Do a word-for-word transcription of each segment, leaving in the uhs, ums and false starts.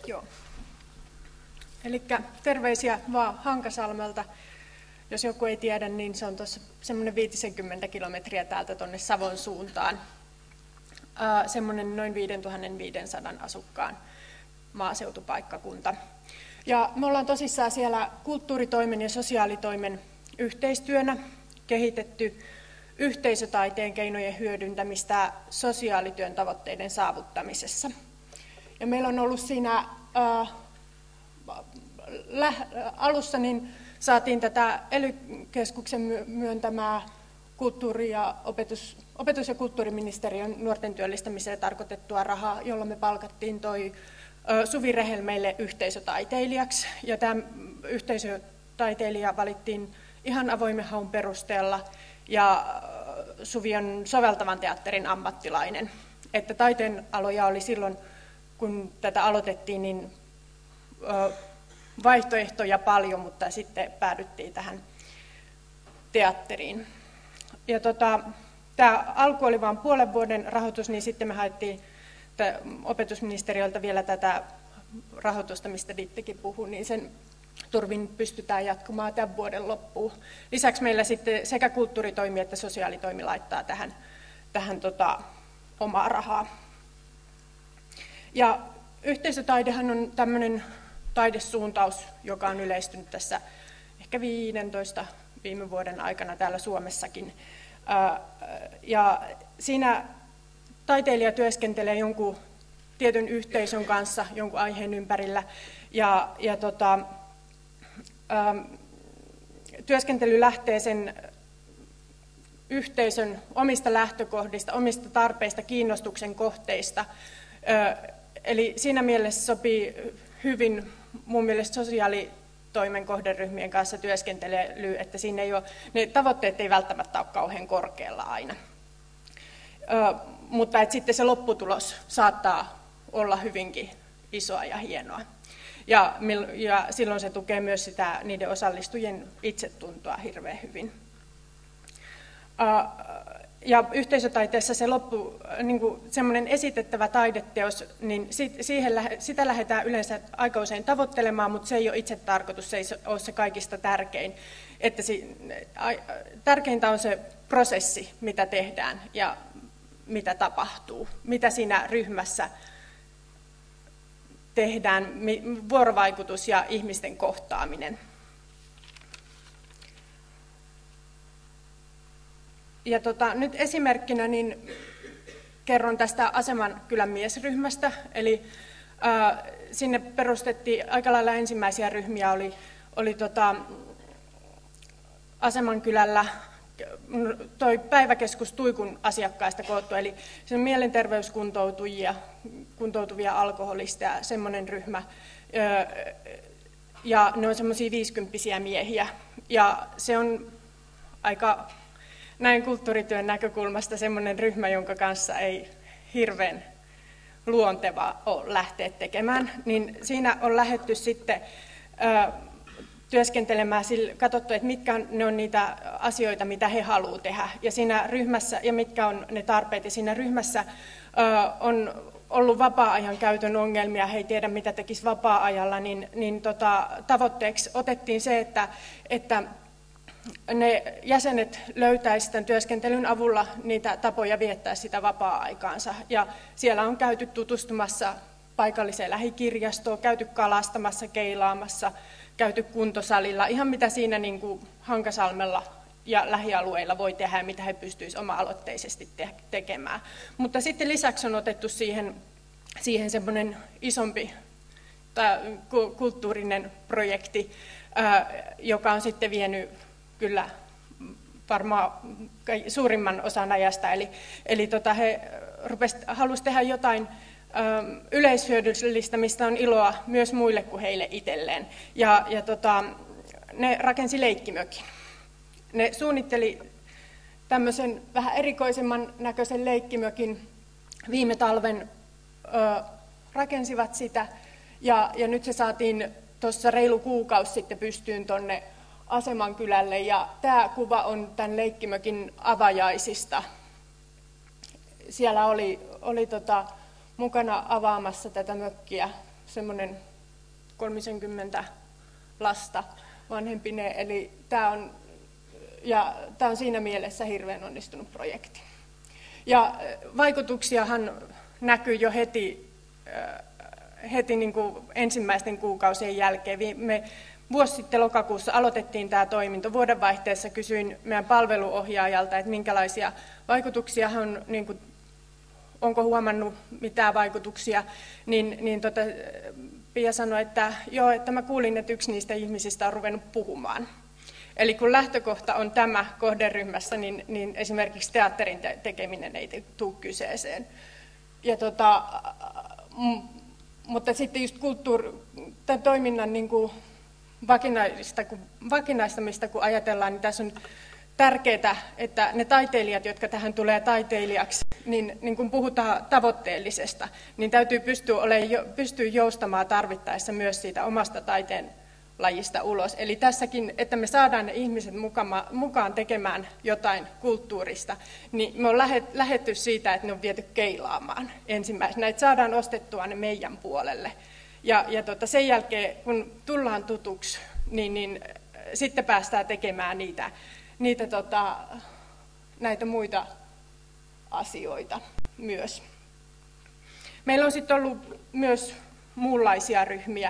Joo. Elikkä terveisiä vaan Hankasalmelta. Jos joku ei tiedä, niin se on tuossa semmoinen viisikymmentä kilometriä täältä tuonne Savon suuntaan. Ää, semmoinen noin viisituhattaviisisataa asukkaan maaseutupaikkakunta. Ja me ollaan tosissaan siellä kulttuuritoimen ja sosiaalitoimen yhteistyönä kehitetty yhteisötaiteen keinojen hyödyntämistä sosiaalityön tavoitteiden saavuttamisessa. Ja meillä on ollut siinä ää, läh, alussa, niin saatiin tätä E L Y-keskuksen myöntämää kulttuuri- ja opetus, opetus- ja kulttuuriministeriön nuorten työllistämiseen tarkoitettua rahaa, jolla me palkattiin toi Suvi Rehel meille yhteisötaiteilijaksi. Ja tämä yhteisötaiteilija valittiin ihan avoimen haun perusteella, ja Suvi on soveltavan teatterin ammattilainen. Että taiteen aloja oli silloin, kun tätä aloitettiin, niin vaihtoehtoja paljon, mutta sitten päädyttiin tähän teatteriin. Ja tota, tämä alku oli vain puolen vuoden rahoitus, niin sitten me haettiin opetusministeriöltä vielä tätä rahoitusta, mistä Dittekin puhui, niin sen turvin pystytään jatkumaan tämän vuoden loppuun. Lisäksi meillä sitten sekä kulttuuritoimi että sosiaalitoimi laittaa tähän, tähän tota, omaa rahaa. Ja yhteisötaidehan on tämmöinen taidesuuntaus, joka on yleistynyt tässä ehkä viidentoista viime vuoden aikana täällä Suomessakin. Ja siinä taiteilija työskentelee jonkun tietyn yhteisön kanssa, jonkun aiheen ympärillä, ja, ja tota, ä, työskentely lähtee sen yhteisön omista lähtökohdista, omista tarpeista, kiinnostuksen kohteista. Ä, eli siinä mielessä sopii hyvin mun mielestä sosiaalitoimen kohderyhmien kanssa työskentely, että siinä ei ole, ne tavoitteet ei välttämättä ole kauhean korkealla aina. Ö, mutta että sitten se lopputulos saattaa olla hyvinkin isoa ja hienoa. Ja, ja silloin se tukee myös sitä, niiden osallistujien itsetuntoa hirveän hyvin. Ö, ja yhteisötaiteessa se loppu, niin kuin semmoinen esitettävä taideteos, niin siihen, sitä lähdetään yleensä aika usein tavoittelemaan, mutta se ei ole itse tarkoitus, se ei ole se kaikista tärkein. Että si, tärkeintä on se prosessi, mitä tehdään ja mitä tapahtuu, mitä siinä ryhmässä tehdään, vuorovaikutus ja ihmisten kohtaaminen. Ja tota, nyt esimerkkinä niin kerron tästä Aseman miesryhmästä, eli ää, sinne perustettiin aika lailla ensimmäisiä ryhmiä, oli, oli tota, Asemankylällä toi päiväkeskus Tuikun asiakkaista koottu, eli se on mielenterveyskuntoutujia, kuntoutuvia alkoholisteja, semmoinen ryhmä, ja ne on semmoisia viisikymppisiä miehiä, ja se on aika näin kulttuurityön näkökulmasta semmoinen ryhmä, jonka kanssa ei hirveän luonteva ole lähteä tekemään, niin siinä on lähdetty sitten ö, työskentelemään, katsottu, että mitkä on, ne on niitä asioita, mitä he haluavat tehdä, ja siinä ryhmässä, ja mitkä on ne tarpeet, ja siinä ryhmässä ö, on ollut vapaa-ajan käytön ongelmia, he ei tiedä, mitä tekisi vapaa-ajalla, niin, niin tota, tavoitteeksi otettiin se, että, että ne jäsenet löytäisivät tämän työskentelyn avulla niitä tapoja viettää sitä vapaa-aikaansa. Ja siellä on käyty tutustumassa paikalliseen lähikirjastoon, käyty kalastamassa, keilaamassa, käyty kuntosalilla, ihan mitä siinä niin kuin Hankasalmella ja lähialueilla voi tehdä ja mitä he pystyisivät oma-aloitteisesti te- tekemään. Mutta sitten lisäksi on otettu siihen, siihen semmoinen isompi kulttuurinen projekti, joka on sitten vienyt kyllä varmaan suurimman osan ajasta, eli, eli tota he halusivat tehdä jotain ö, yleishyödyllistä, mistä on iloa myös muille kuin heille itselleen. Ja, ja tota, ne rakensi leikkimökin. Ne suunnitteli tämmöisen vähän erikoisemman näköisen leikkimökin viime talven, ö, rakensivat sitä, ja, ja nyt se saatiin tuossa reilu kuukausi sitten pystyyn tuonne Asemankylälle, ja tämä kuva on tämän leikkimökin avajaisista. Siellä oli, oli tota, mukana avaamassa tätä mökkiä semmoinen kolmekymmentä lasta vanhempineen, eli tämä on, ja tämä on siinä mielessä hirveän onnistunut projekti. Ja vaikutuksiahan näkyy jo heti, heti niin kuin ensimmäisten kuukausien jälkeen. Me vuosi sitten lokakuussa aloitettiin tämä toiminto. Vuodenvaihteessa kysyin meidän palveluohjaajalta, että minkälaisia vaikutuksia on, niin kuin, onko huomannut mitään vaikutuksia, niin, niin tota, Pia sanoi, että joo, että mä kuulin, että yksi niistä ihmisistä on ruvennut puhumaan. Eli kun lähtökohta on tämä kohderyhmässä, niin, niin esimerkiksi teatterin te- tekeminen ei tule kyseeseen. Ja tota, m- mutta sitten just kulttuuri, tämän toiminnan niin kuin vakinaista, kun, vakinaistamista, kun ajatellaan, niin tässä on tärkeää, että ne taiteilijat, jotka tähän tulee taiteilijaksi, niin, niin kun puhutaan tavoitteellisesta, niin täytyy pystyä, olemaan, pystyä joustamaan tarvittaessa myös siitä omasta taiteen lajista ulos. Eli tässäkin, että me saadaan ne ihmiset mukaan, mukaan tekemään jotain kulttuurista, niin me on lähdetty siitä, että ne on viety keilaamaan ensimmäisenä, että saadaan ostettua ne meidän puolelle. Ja, ja tota, sen jälkeen, kun tullaan tutuksi, niin, niin sitten päästään tekemään niitä, niitä tota, näitä muita asioita myös. Meillä on sitten ollut myös muunlaisia ryhmiä.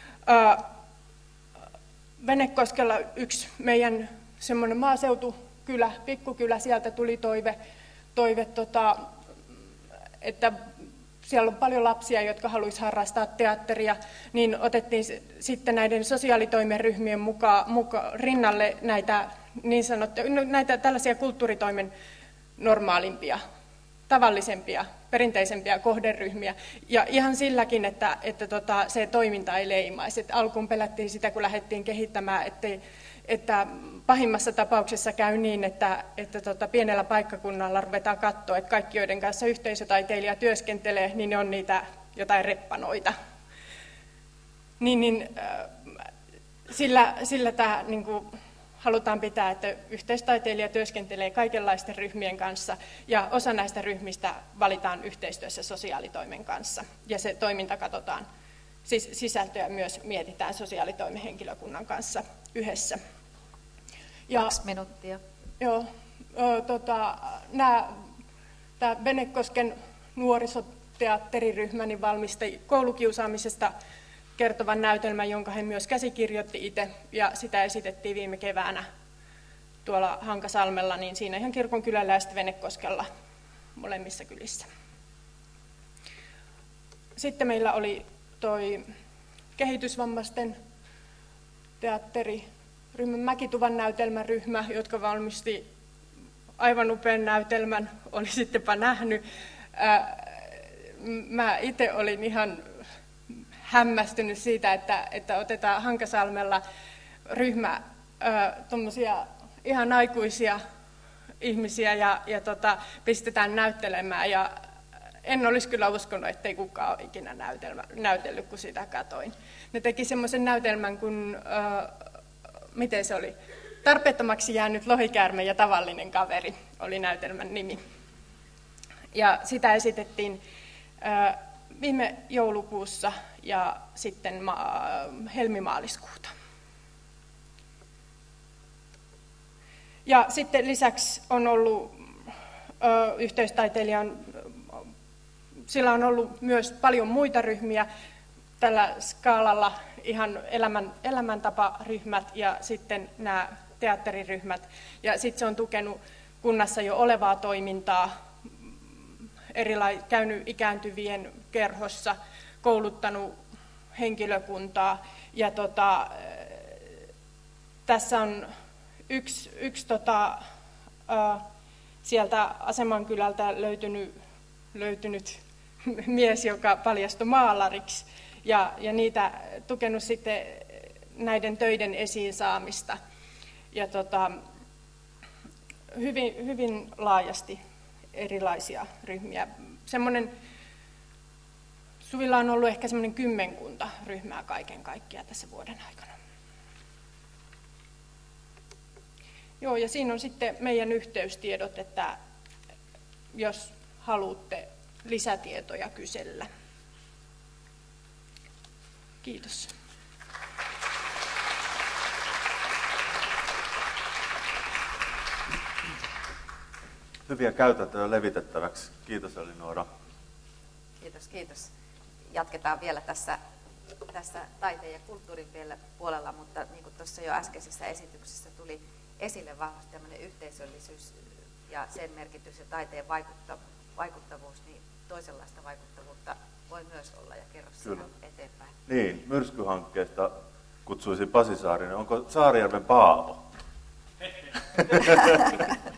Venekoskella yksi meidän semmoinen maaseutukylä, pikkukylä, sieltä tuli toive, toive tota, että siellä on paljon lapsia, jotka haluaisivat harrastaa teatteria, niin otettiin sitten näiden sosiaalitoimen ryhmien mukaan, mukaan rinnalle näitä niin sanottuja, näitä tällaisia kulttuuritoimen normaalimpia, tavallisempia, perinteisempiä kohderyhmiä. Ja ihan silläkin, että, että tota, se toiminta ei leimaisi. Et alkuun pelättiin sitä, kun lähdettiin kehittämään, ettei, että pahimmassa tapauksessa käy niin, että, että tota, pienellä paikkakunnalla ruvetaan katsoa, että kaikki, joiden kanssa yhteisötaiteilija työskentelee, niin ne on niitä jotain reppanoita. Niin, niin, sillä, sillä tämä niin kuin halutaan pitää, että yhteistaiteilija työskentelee kaikenlaisten ryhmien kanssa, ja osa näistä ryhmistä valitaan yhteistyössä sosiaalitoimen kanssa, ja se toiminta katsotaan, siis sisältöä myös mietitään sosiaalitoimen henkilökunnan kanssa yhdessä. Ja, Kaksi minuuttia. Joo, o, tota, nämä, tämä Venekosken nuorisoteatteriryhmä niin valmisti koulukiusaamisesta kertovan näytelmän, jonka he myös käsikirjoitti itse, ja sitä esitettiin viime keväänä tuolla Hankasalmella, niin siinä ihan Kirkonkylällä ja sitten Venekoskella molemmissa kylissä. Sitten meillä oli toi kehitysvammaisten teatteriryhmän Mäkituvan näytelmäryhmä, jotka valmisti aivan upean näytelmän, oli sittenpä nähnyt. Mä itse olin ihan hämmästynyt siitä, että, että otetaan Hankasalmella ryhmä tuommoisia ihan aikuisia ihmisiä ja, ja tota, pistetään näyttelemään. Ja en olisi kyllä uskonut, ettei kukaan ole ikinä näytellyt, kun sitä katoin. Ne teki semmoisen näytelmän, kun, äh, miten se oli, Tarpeettomaksi jäänyt lohikäärme ja tavallinen kaveri oli näytelmän nimi. Ja sitä esitettiin äh, viime joulukuussa ja sitten ma- helmimaaliskuuta. Ja sitten lisäksi on ollut ö, yhteistaiteilijan, sillä on ollut myös paljon muita ryhmiä tällä skaalalla, ihan elämän, elämäntaparyhmät ja sitten nämä teatteriryhmät. Ja sitten se on tukenut kunnassa jo olevaa toimintaa, erila- käynyt ikääntyvien kerhossa, kouluttanut henkilökuntaa. Ja tota, tässä on yksi, yksi tota, ä, sieltä Asemankylältä löytynyt, löytynyt mies, joka paljastui maalariksi, ja, ja niitä tukenut sitten näiden töiden esiin saamista. Ja tota, hyvin, hyvin laajasti erilaisia ryhmiä. Semmoinen, Suvilla on ollut ehkä semmoinen kymmenkunta ryhmää kaiken kaikkiaan tässä vuoden aikana. Joo, ja siinä on sitten meidän yhteystiedot, että jos haluatte lisätietoja kysellä. Kiitos. Hyviä käytäntöjä levitettäväksi. Kiitos Elinora. Kiitos, kiitos. Jatketaan vielä tässä, tässä taiteen ja kulttuurin puolella, mutta niin kuin tuossa jo äskeisessä esityksessä tuli esille vahvasti tämmöinen yhteisöllisyys ja sen merkitys ja taiteen vaikuttavuus, niin toisenlaista vaikuttavuutta voi myös olla, ja kerro siinä eteenpäin. Niin, myrskyhankkeesta kutsuisin Pasi Saarinen. Onko Saarijärven Paavo?